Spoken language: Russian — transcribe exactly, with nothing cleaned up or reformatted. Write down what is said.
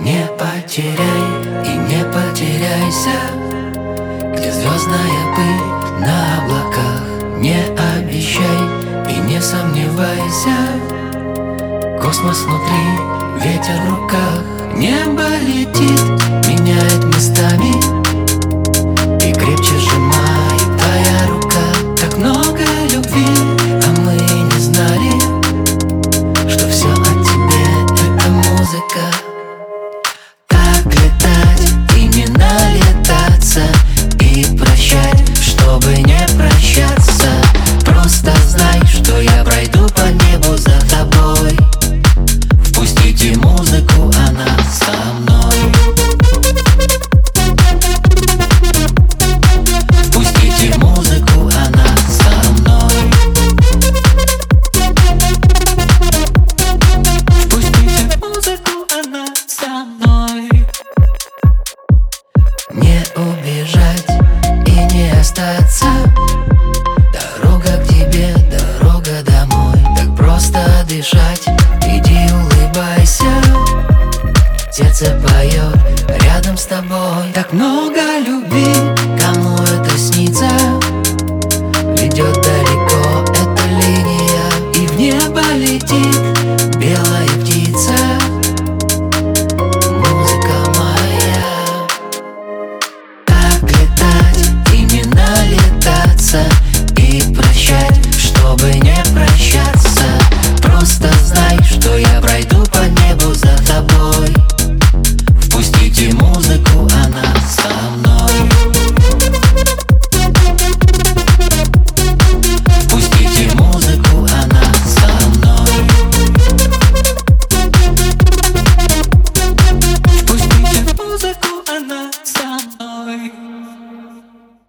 Не потеряй и не потеряйся, где звездная пыль на облаках. Не обещай и не сомневайся, космос внутри, ветер в руках. Небо летит, меняет местами и крепче